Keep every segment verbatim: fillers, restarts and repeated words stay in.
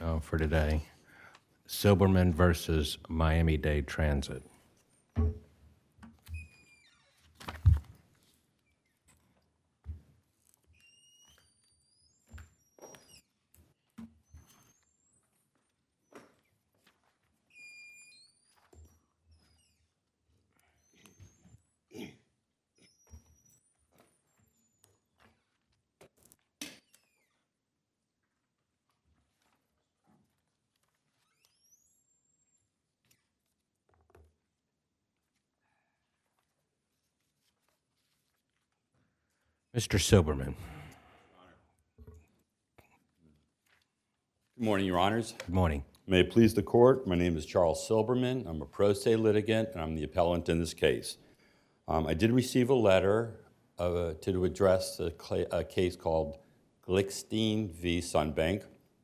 uh, for today. Silberman versus Miami-Dade Transit. Mister Silberman. Good morning, Your Honors. Good morning. May it please the Court, my name is Charles Silberman. I'm a pro se litigant, and I'm the appellant in this case. Um, I did receive a letter uh, to address a, a case called Glickstein v. Sunbank,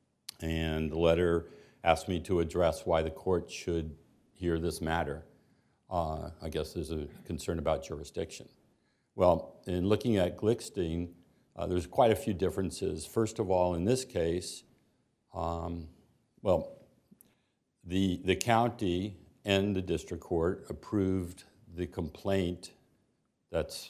and the letter asked me to address why the Court should hear this matter. Uh, I guess there's a concern about jurisdiction. Well, in looking at Glickstein, uh, there's quite a few differences. First of all, in this case, um, well, the, the county and the district court approved the complaint that's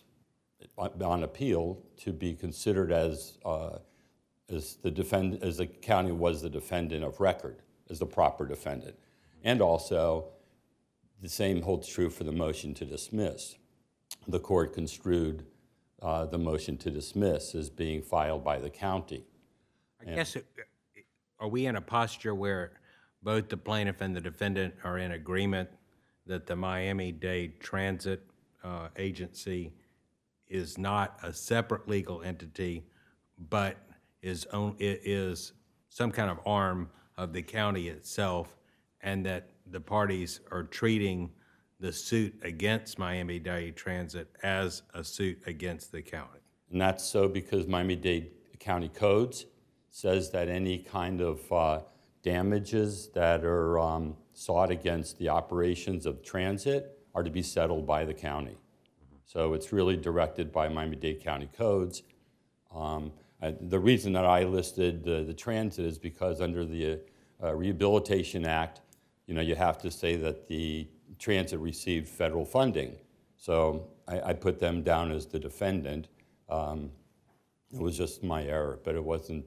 on appeal to be considered as, uh, as, the defend, as the county was the defendant of record, as the proper defendant. And also, the same holds true for the motion to dismiss. The court construed uh, the motion to dismiss as being filed by the county. I and guess, it, are we in a posture where both the plaintiff and the defendant are in agreement that the Miami-Dade Transit uh, Agency is not a separate legal entity, but is, own, is some kind of arm of the county itself, and that the parties are treating the suit against Miami-Dade Transit as a suit against the county? And that's so because Miami-Dade County Codes says that any kind of uh, damages that are um, sought against the operations of transit are to be settled by the county. Mm-hmm. So it's really directed by Miami-Dade County Codes. Um, I, the reason that I listed uh, the transit is because under the uh, Rehabilitation Act, you know, you have to say that the transit received federal funding. So I, I put them down as the defendant. Um, it was just my error, but it wasn't,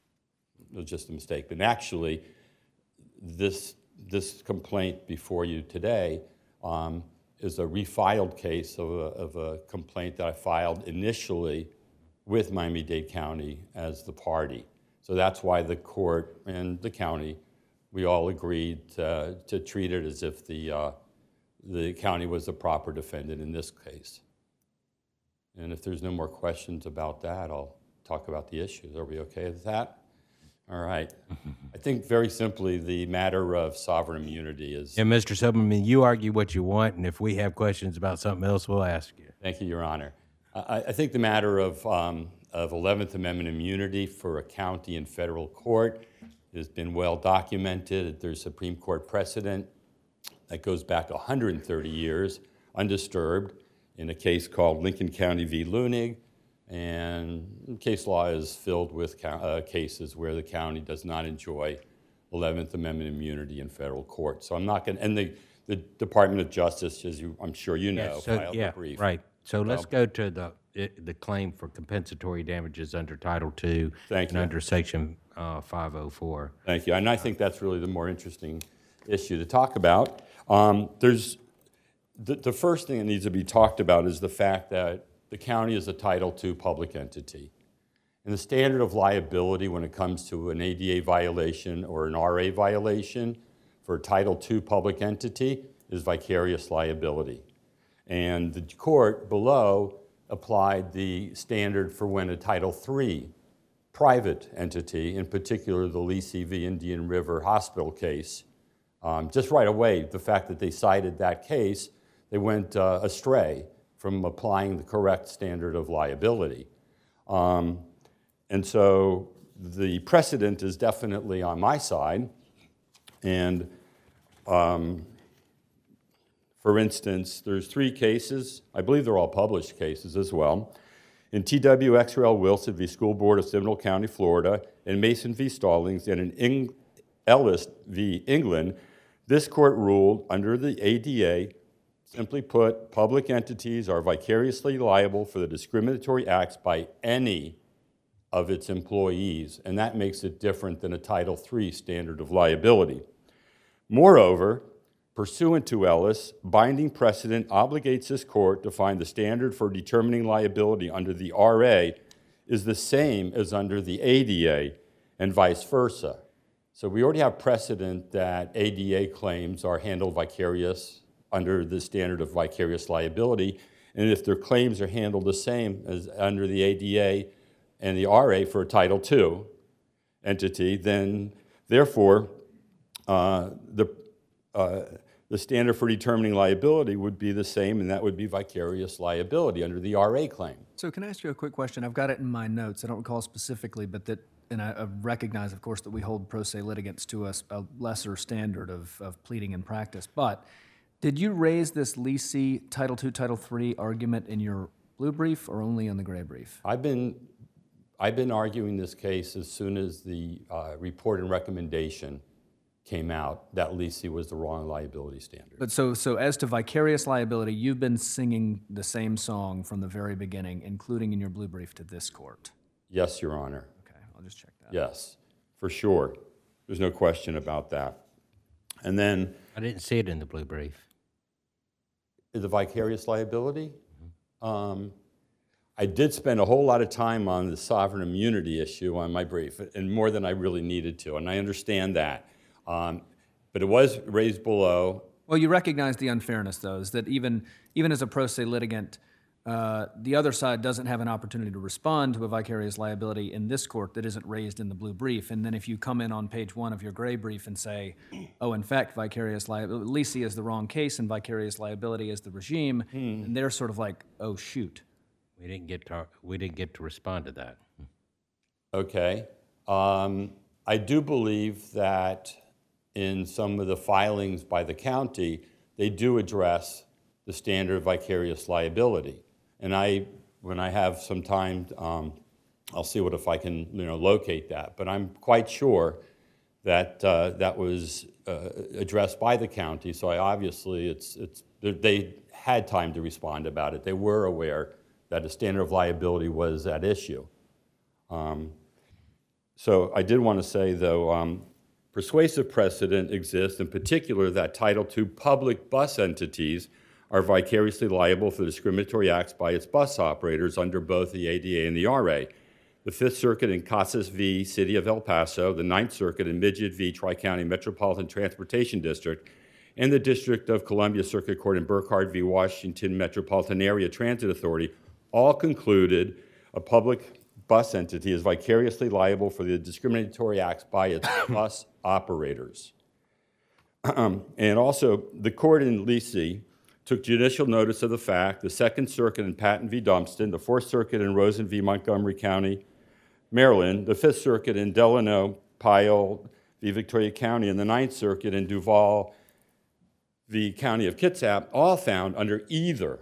it was just a mistake. But actually, this, this complaint before you today um, is a refiled case of a, of a complaint that I filed initially with Miami-Dade County as the party. So that's why the court and the county, we all agreed to, to treat it as if the, uh, the county was the proper defendant in this case. And if there's no more questions about that, I'll talk about the issues. Are we okay with that? All right. I think very simply the matter of sovereign immunity is... And Mister Silberman, you argue what you want, and if we have questions about something else, we'll ask you. Thank you, Your Honor. I, I think the matter of, um, of eleventh Amendment immunity for a county and federal court has been well documented. There's Supreme Court precedent that goes back one hundred thirty years, undisturbed, in a case called Lincoln County v. Lunig, and case law is filled with uh, cases where the county does not enjoy eleventh Amendment immunity in federal court. So I'm not going to, and the, the Department of Justice, as you, I'm sure you know, yeah, so, filed yeah, a brief. Right. So well, let's go to the it, the claim for compensatory damages under Title two Thank and you. under Section uh, five oh four. Thank you. And I think that's really the more interesting issue to talk about. Um, there's the, the first thing that needs to be talked about is the fact that the county is a Title two public entity. And the standard of liability when it comes to an A D A violation or an R A violation for a Title two public entity is vicarious liability. And the court below applied the standard for when a Title three private entity, in particular the Lisi v. Indian River Hospital case, um, just right away, the fact that they cited that case, they went uh, astray from applying the correct standard of liability. Um, and so the precedent is definitely on my side. And um, for instance, there's three cases. I believe they're all published cases as well. In T W X R L Wilson v. School Board of Seminole County, Florida, and Mason v. Stallings, and in Eng Ellis v. England, this court ruled under the A D A, simply put, public entities are vicariously liable for the discriminatory acts by any of its employees, and that makes it different than a Title three standard of liability. Moreover, pursuant to Ellis, binding precedent obligates this court to find the standard for determining liability under the R A is the same as under the A D A, and vice versa. So we already have precedent that A D A claims are handled vicarious under the standard of vicarious liability, and if their claims are handled the same as under the A D A and the R A for a Title two entity, then therefore uh, the uh, the standard for determining liability would be the same, and that would be vicarious liability under the R A claim. So can I ask you a quick question? I've got it in my notes. I don't recall specifically, but that, and I, I recognize, of course, that we hold pro se litigants to a, a lesser standard of, of pleading in practice. But did you raise this Lisi Title two, Title three argument in your blue brief or only in the gray brief? I've been, I've been arguing this case as soon as the uh, report and recommendation came out that Lisi was the wrong liability standard. But so, so as to vicarious liability, you've been singing the same song from the very beginning, including in your blue brief to this court. Yes, Your Honor. Okay, I'll just check that. Yes, for sure. There's no question about that. And then I didn't see it in the blue brief. the vicarious liability. Mm-hmm. um, I did spend a whole lot of time on the sovereign immunity issue on my brief, and more than I really needed to, and I understand that. Um, but it was raised below. Well, you recognize the unfairness, though, is that even, even as a pro se litigant, uh, the other side doesn't have an opportunity to respond to a vicarious liability in this court that isn't raised in the blue brief. And then if you come in on page one of your gray brief and say, oh, in fact, vicarious liability, Lisi is the wrong case and vicarious liability is the regime, hmm. and they're sort of like, oh, shoot. We didn't get to, we didn't get to respond to that. Okay. Um, I do believe that in some of the filings by the county, they do address the standard of vicarious liability. And I, when I have some time, um, I'll see what if I can, you know, locate that. But I'm quite sure that uh, that was uh, addressed by the county. So I obviously, it's it's they had time to respond about it. They were aware that the standard of liability was at issue. Um, so I did want to say, though. Um, Persuasive precedent exists, in particular that Title two public bus entities are vicariously liable for discriminatory acts by its bus operators under both the A D A and the R A. The Fifth Circuit in Casas v. City of El Paso, the Ninth Circuit in Midget v. Tri-County Metropolitan Transportation District, and the District of Columbia Circuit Court in Burkhardt v. Washington Metropolitan Area Transit Authority all concluded a public bus entity is vicariously liable for the discriminatory acts by its bus operators. Um, and also, the court in Lisi took judicial notice of the fact the Second Circuit in Patton v. Dumpston, the Fourth Circuit in Rosen v. Montgomery County, Maryland, the Fifth Circuit in Delano, Pyle v. Victoria County, and the Ninth Circuit in Duval v. County of Kitsap all found under either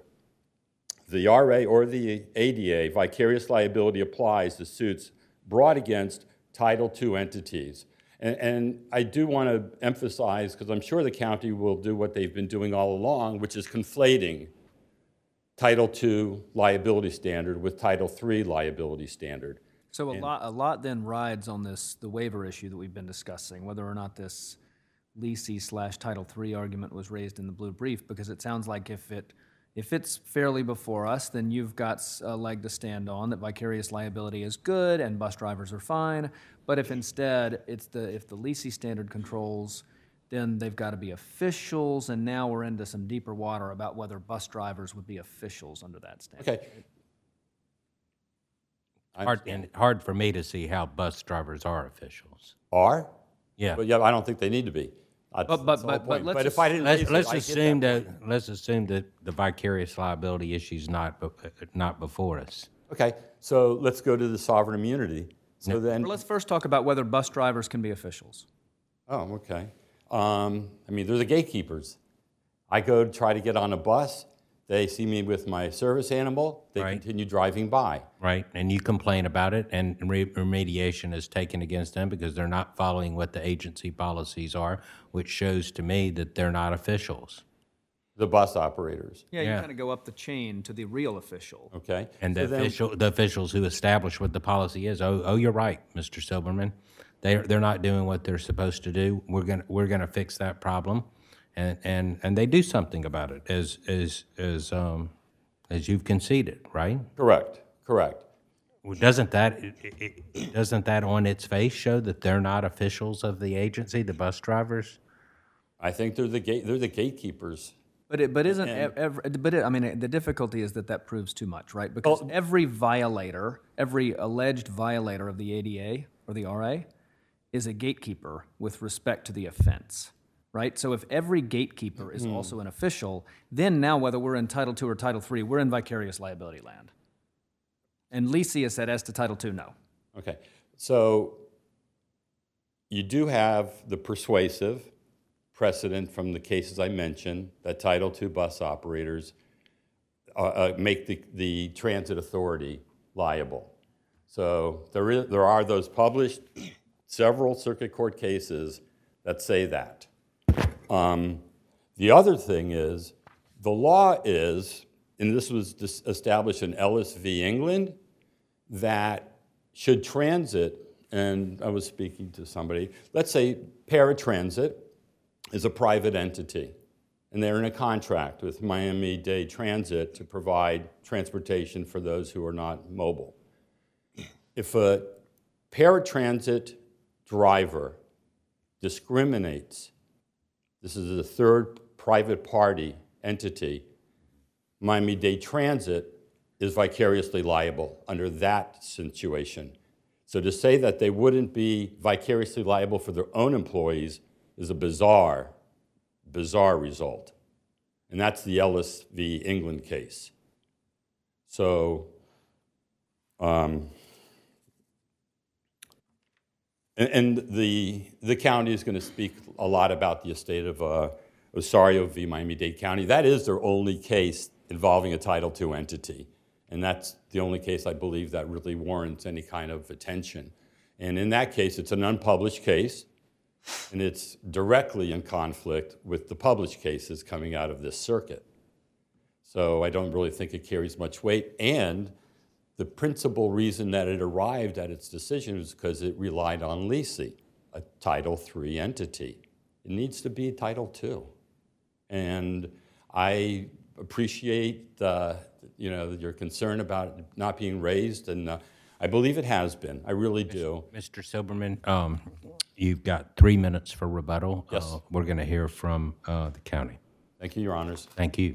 the R A or the A D A, vicarious liability applies to suits brought against Title two entities. And, and I do want to emphasize, because I'm sure the county will do what they've been doing all along, which is conflating Title two liability standard with Title three liability standard. So a and, lot, a lot then rides on this, the waiver issue that we've been discussing, whether or not this Lisi slash Title three argument was raised in the blue brief, because it sounds like if it If it's fairly before us, then you've got a leg to stand on that vicarious liability is good and bus drivers are fine. But if instead it's the if the Lisi standard controls, then they've got to be officials, and now we're into some deeper water about whether bus drivers would be officials under that standard. Okay. Hard, and hard for me to see how bus drivers are officials. Are? Yeah. But yeah, I don't think they need to be. That's, But- but- that's the whole but- but point. let's But if just- I didn't Let's, raise it, let's I get assume that that, point. let's assume that the vicarious liability issue is not, be- not before us. Okay, so let's go to the sovereign immunity. So then, Let's first talk about whether bus drivers can be officials. oh, okay. Um, I mean, they're the gatekeepers. I go to try to get on a bus. They see me with my service animal, they Right. continue driving by. Right, and you complain about it, and re- remediation is taken against them because they're not following what the agency policies are, which shows to me that they're not officials. The bus operators, Yeah, you Yeah. kind of go up the chain to the real official. okay? And the So then- official, the officials who establish what the policy is, oh, oh, you're right, Mister Silberman. They're, they're not doing what they're supposed to do. We're gonna, we're gonna fix that problem. And, and, and they do something about it, as, as, as, um, as you've conceded, right? Correct, correct. Well, Doesn't that, it- it- doesn't that on its face show that they're not officials of the agency, the bus drivers? I think they're the gate, they're the gatekeepers. But it, but isn't And- every, but it, I mean, the difficulty is that that proves too much, right? Because every violator, every alleged violator of the A D A or the R A is a gatekeeper with respect to the offense, right? So if every gatekeeper is also an official, then now whether we're in Title Two or Title Three, we're in vicarious liability land. And Lisi has said as to Title Two, no. Okay, so you do have the persuasive precedent from the cases I mentioned that Title Two bus operators uh, uh, make the, the transit authority liable. So there is, there are those published several circuit court cases that say that. Um, the other thing is, the law is, and this was dis- established in Ellis v. England, that should transit, and I was speaking to somebody, let's say paratransit is a private entity, and they're in a contract with Miami-Dade Transit to provide transportation for those who are not mobile. If a paratransit driver discriminates, this is a third private party entity, Miami-Dade Transit is vicariously liable under that situation. So to say that they wouldn't be vicariously liable for their own employees is a bizarre, bizarre result. And that's the Ellis v. England case. So, um, and, and the, the county is going to speak a lot about the estate of uh, Osario v. Miami-Dade County. That is their only case involving a Title Two entity. And that's the only case I believe that really warrants any kind of attention. And in that case, it's an unpublished case, and it's directly in conflict with the published cases coming out of this circuit. So I don't really think it carries much weight. And the principal reason that it arrived at its decision was because it relied on Lisi, a Title Three entity. It needs to be Title Two. And I appreciate uh, you know, your concern about it not being raised, and uh, I believe it has been. I really do. Mister Silberman, um, you've got three minutes for rebuttal. Yes. Uh, We're going to hear from uh, the county. Thank you, Your Honors. Thank you.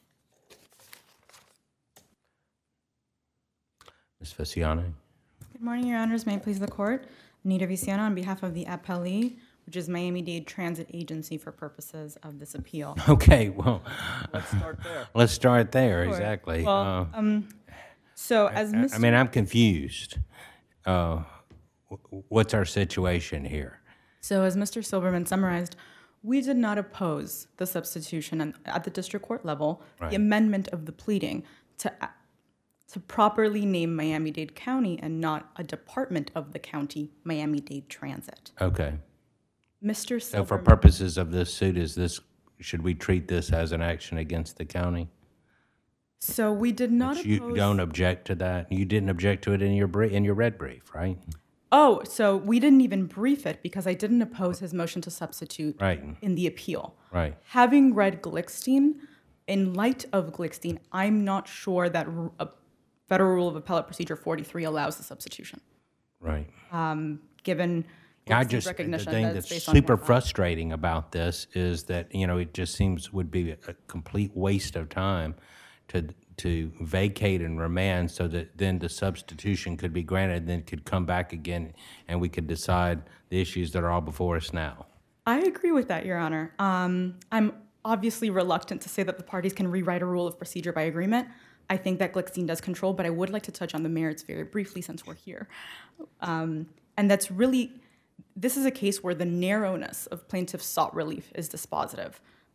Miz Viciano? Good morning, Your Honors. May it please the Court. Anita Viciano on behalf of the appellee, which is Miami-Dade Transit Agency for purposes of this appeal. Okay, well, Let's start there. let's start there, exactly. Well, Uh, um, so as I Mister I mean, I'm confused. Uh, wh- What's our situation here? So as Mister Silberman summarized, we did not oppose the substitution and at the district court level, Right. the amendment of the pleading to a- to properly name Miami-Dade County and not a department of the county, Miami-Dade Transit. Okay. Mister So for Silberman, purposes of this suit, is this, should we treat this as an action against the county? so we did not You oppose. don't object to that? You didn't object to it in your brie- in your red brief, right? Oh, so we didn't even brief it because I didn't oppose his motion to substitute Right, in the appeal. right. Having read Glickstein, in light of Glickstein, I'm not sure that r- a Federal Rule of Appellate Procedure forty-three allows the substitution, Right. given I Glickstein's just, the recognition thing that that's it's based on super more fact. frustrating about this is that, you know, it just seems would be a a complete waste of time to, to vacate and remand so that then the substitution could be granted, then could come back again and we could decide the issues that are all before us now. I agree with that, Your Honor. Um, I'm obviously reluctant to say that the parties can rewrite a rule of procedure by agreement. I think that Glickstein does control, but I would like to touch on the merits very briefly since we're here. Um, and that's really, this is a case where the narrowness of plaintiffs' sought relief is dispositive.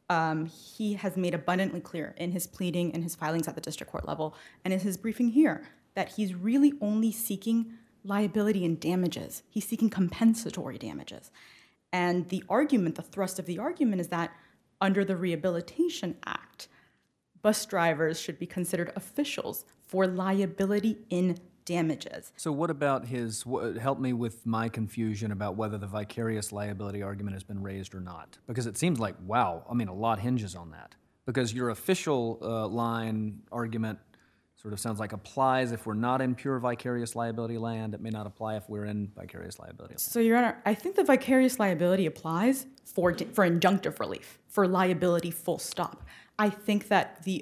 um, he has made abundantly clear in his pleading, in his filings at the district court level, and in his briefing here, that he's really only seeking liability and damages. He's seeking compensatory damages. And the argument, the thrust of the argument is that under the Rehabilitation Act, bus drivers should be considered officials for liability in damages. So what about his, wh- help me with my confusion about whether the vicarious liability argument has been raised or not. Because it seems like, wow, I mean, a lot hinges on that. Because your official uh, line argument sort of sounds like applies if we're not in pure vicarious liability land. It may not apply if we're in vicarious liability land. So, Your Honor, I think the vicarious liability applies for, for injunctive relief, for liability full stop. I think that the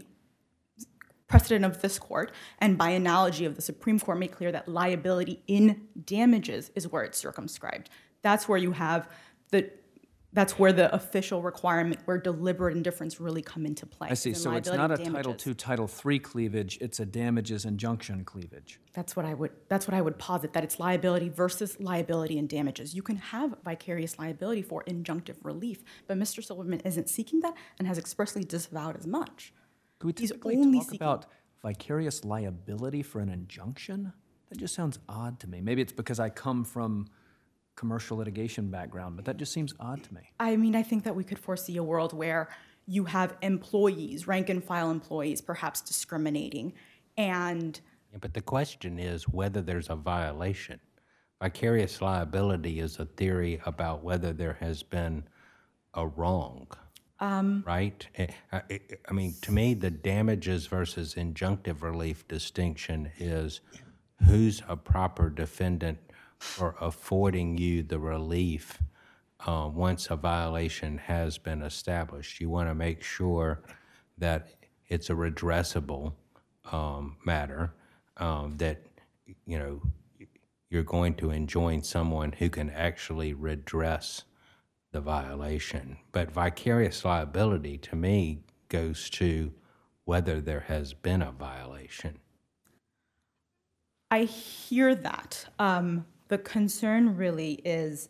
precedent of this court, and by analogy of the Supreme Court, make clear that liability in damages is where it's circumscribed. That's where you have the, that's where the official requirement, where deliberate indifference really come into play. I see. In So it's liability not a damages. Title two, Title three cleavage. It's a damages injunction cleavage. That's what I would. That's what I would posit. That it's liability versus liability and damages. You can have vicarious liability for injunctive relief, but Mister Silverman isn't seeking that and has expressly disavowed as much. Could we He's typically only talk seeking- about vicarious liability for an injunction? That just sounds odd to me. Maybe it's because I come from commercial litigation background, but that just seems odd to me. I mean, I think that we could foresee a world where you have employees, rank and file employees, perhaps discriminating, and Yeah, but the question is whether there's a violation. Vicarious liability is a theory about whether there has been a wrong, um, right? I, I, I mean, to me, the damages versus injunctive relief distinction is who's a proper defendant for affording you the relief uh, once a violation has been established. You want to make sure that it's a redressable um, matter, um, that, you know, you're going to enjoin someone who can actually redress the violation. But vicarious liability, to me, goes to whether there has been a violation. I hear that. Um, the concern really is,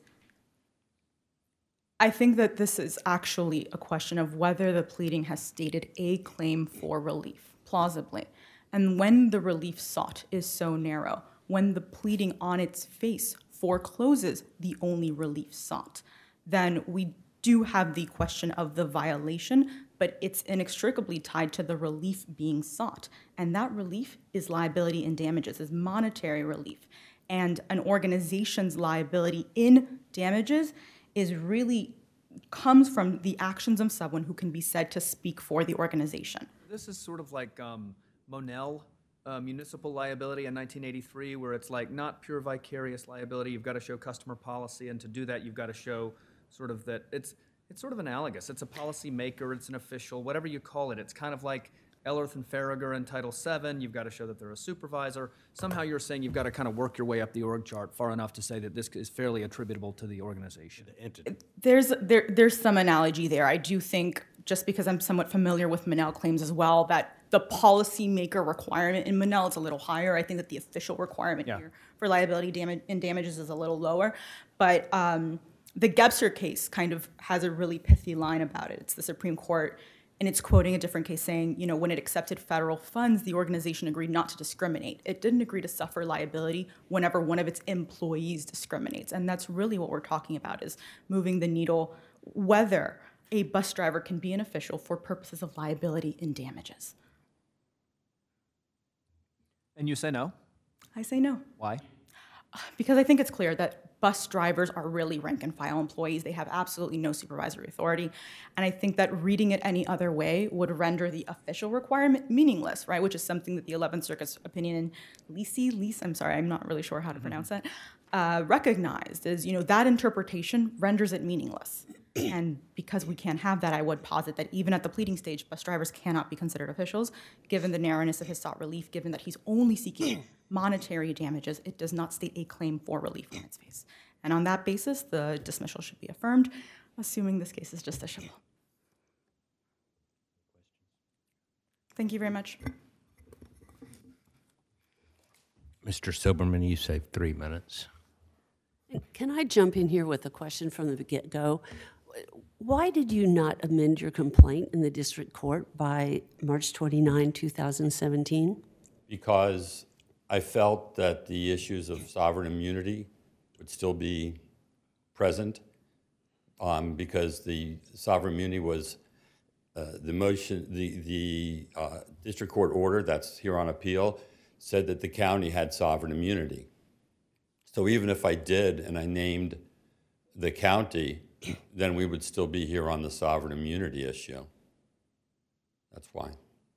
I think that this is actually a question of whether the pleading has stated a claim for relief, plausibly. And when the relief sought is so narrow, when the pleading on its face forecloses the only relief sought, then we do have the question of the violation, but it's inextricably tied to the relief being sought. And that relief is liability and damages, is monetary relief. And an organization's liability in damages is really comes from the actions of someone who can be said to speak for the organization. This is sort of like um, Monell uh, municipal liability in nineteen eighty-three, where it's like not pure vicarious liability. You've got to show customer policy, and to do that, you've got to show sort of that it's it's sort of analogous. It's a policy maker, it's an official, whatever you call it. It's kind of like Ellerth and Farragher in Title seven. You've got to show that they're a supervisor. Somehow you're saying you've got to kind of work your way up the org chart far enough to say that this is fairly attributable to the organization. There's there there's some analogy there. I do think, just because I'm somewhat familiar with Monell claims as well, that the policymaker requirement in Monell is a little higher. I think that the official requirement Yeah. here for liability damage and damages is a little lower. But um, the Gebser case kind of has a really pithy line about it. It's the Supreme Court, and it's quoting a different case saying, you know, when it accepted federal funds, the organization agreed not to discriminate. It didn't agree to suffer liability whenever one of its employees discriminates. And that's really what we're talking about, is moving the needle whether a bus driver can be an official for purposes of liability and damages. And you say no? I say no. Why? Because I think it's clear that bus drivers are really rank and file employees. They have absolutely no supervisory authority. And I think that reading it any other way would render the official requirement meaningless, right? Which is something that the eleventh Circuit's opinion in Lisi, Lise, I'm sorry, I'm not really sure how to pronounce that, uh, recognized is, you know, that interpretation renders it meaningless. And because we can't have that, I would posit that even at the pleading stage, bus drivers cannot be considered officials, given the narrowness of his sought relief, given that he's only seeking monetary damages. It does not state a claim for relief on its face. And on that basis, the dismissal should be affirmed, assuming this case is justiciable. Thank you very much. Mister Silberman, you saved three minutes. Can I jump in here with a question from the get-go? Why did you not amend your complaint in the district court by March twenty-ninth, two thousand seventeen? Because I felt that the issues of sovereign immunity would still be present, um, because the sovereign immunity was uh, the motion, the, the uh, district court order that's here on appeal said that the county had sovereign immunity. So even if I did and I named the county, then we would still be here on the sovereign immunity issue. That's why.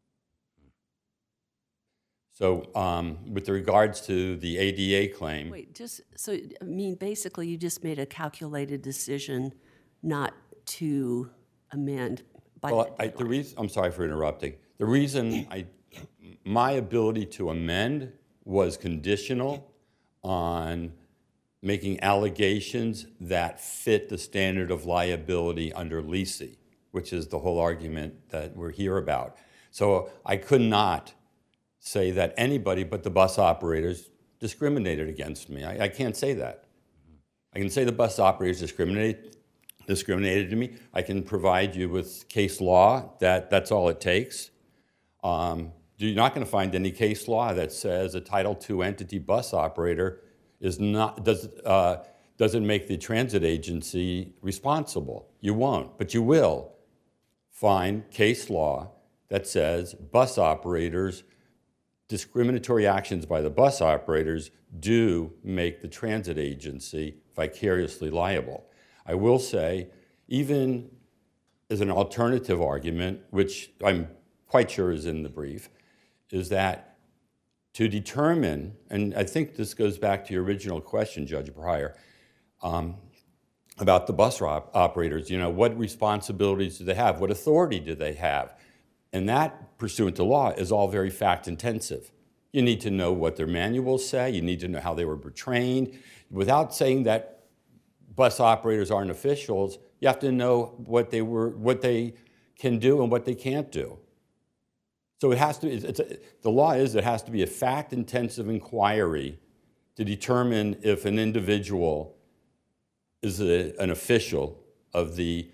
So um, with regards to the A D A claim. Wait, just, so, I mean, basically you just made a calculated decision not to amend by Well, that I, the deadline. reason, I'm sorry for interrupting. The reason I, my ability to amend was conditional on making allegations that fit the standard of liability under L E C I, which is the whole argument that we're here about. So I could not say that anybody but the bus operators discriminated against me. I, I can't say that. I can say the bus operators discriminated, discriminated to me. I can provide you with case law that that's all it takes. Um, you're not going to find any case law that says a Title two entity bus operator is not, does, uh, doesn't make the transit agency responsible. You won't, but you will find case law that says bus operators, discriminatory actions by the bus operators do make the transit agency vicariously liable. I will say, even as an alternative argument, which I'm quite sure is in the brief, is that to determine, and I think this goes back to your original question, Judge Breyer, um, about the bus op operators, you know, what responsibilities do they have? What authority do they have? And that, pursuant to law, is all very fact-intensive. You need to know what their manuals say. You need to know how they were trained. Without saying that bus operators aren't officials, you have to know what they were, what they can do and what they can't do. So it has to. It's a, the law is it has to be a fact-intensive inquiry to determine if an individual is a, an official of the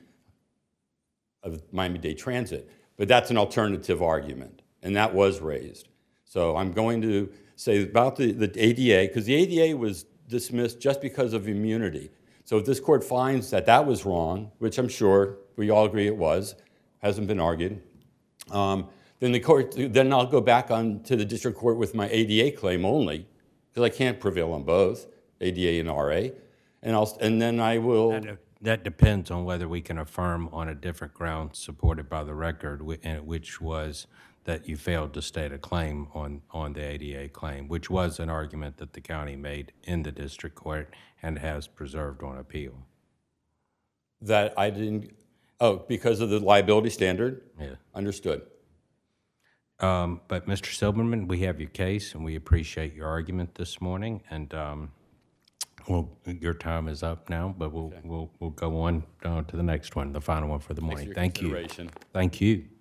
of Miami-Dade Transit. But that's an alternative argument, and that was raised. So I'm going to say about the, the A D A, because the A D A was dismissed just because of immunity. So if this court finds that that was wrong, which I'm sure we all agree it was, hasn't been argued, um, then the court, then I'll go back on to the district court with my A D A claim only, because I can't prevail on both, A D A and R A, and I'll, and then I will. That, that depends on whether we can affirm on a different ground supported by the record, which was that you failed to state a claim on, on the A D A claim, which was an argument that the county made in the district court and has preserved on appeal. That I didn't, oh, because of the liability standard? Yeah. Understood. Um, but Mister Silberman, we have your case, and we appreciate your argument this morning. And um, well, your time is up now, but we'll okay. we'll we'll go on uh, to the next one, the final one for the morning. Thank you. Consideration. Thank you.